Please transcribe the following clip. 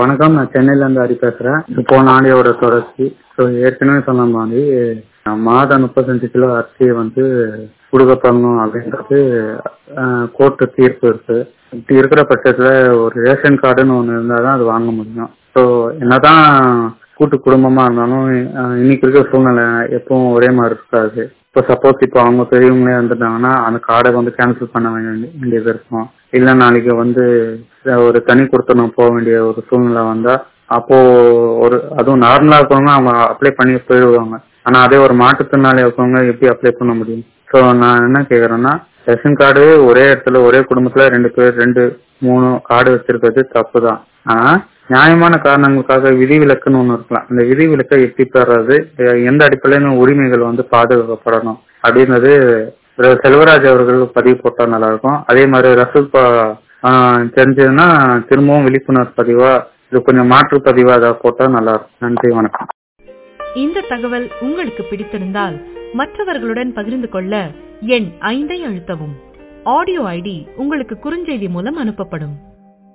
வணக்கம். நான் சென்னையில இருந்து ஹரி பேசுறேன். போன ஆண்டியோட தொடர்ச்சி. ஏற்கனவே சொன்ன மாதிரி மாதம் 35 கிலோ அரிசியை கொடுக்கப்படணும் அப்படின்றது கோர்ட்டு தீர்ப்பு இருக்கு. இப்படி இருக்கிற பட்சத்துல ஒரு ரேஷன் கார்டுன்னு ஒண்ணு இருந்தாதான் அது வாங்க முடியும். ஸோ என்னதான் கூட்டு குடும்பமா இருந்தாலும் இன்னைக்கு இருக்கிற சூழ்நிலை எப்பவும் ஒரே மாதிரி இருக்காது. இப்போ சப்போஸ் இப்போ அவங்க பெரியவங்களே வந்துட்டாங்கன்னா அந்த கார்டை கேன்சல் பண்ண வேண்டியது இருக்கும். இல்ல நாளைக்கு ஒரு தனி கொடுத்தனும் போக வேண்டிய ஒரு சூழ்நிலை வந்தா அப்போ அதுவும் நார்மலா இருக்கவங்க அவங்க அப்ளை பண்ணி போயிடுவாங்க. ஆனா அதே ஒரு மாற்றுத்திறனாளி இருக்கவங்க எப்படி அப்ளை பண்ண முடியும்? ஸோ நான் என்ன கேக்குறேன்னா, ரேஷன் கார்டு ஒரே இடத்துல ஒரே குடும்பத்துல 2 பேர் 2-3 கார்டு வச்சிருக்கிறது தப்பு தான். ஆனா நியாயமான காரணங்களுக்காக விதிவிலக்குன்னு ஒண்ணு இருக்கலாம். அந்த விதிவிலக்கை எப்படி பெறது, எந்த அடிப்படையில உரிமைகள் பாதுகாக்கப்படணும் அப்படின்றது செல்வராஜ் அவர்கள் பதிவு போட்டா நல்லா இருக்கும். அதே மாதிரி ரசூல் தெரிஞ்சதுன்னா திரும்பவும் விழிப்புணர்வு பதிவா இது கொஞ்சம் மாற்று பதிவா ஏதாவது போட்டா நல்லா இருக்கும். நன்றி, வணக்கம். இந்த தகவல் உங்களுக்கு பிடித்திருந்தால் மற்றவர்களுடன் பகிர்ந்து கொள்ள எண் 5 அழுத்தவும். ஆடியோ ஐடி உங்களுக்கு குறுஞ்செய்தி மூலம் அனுப்பப்படும்.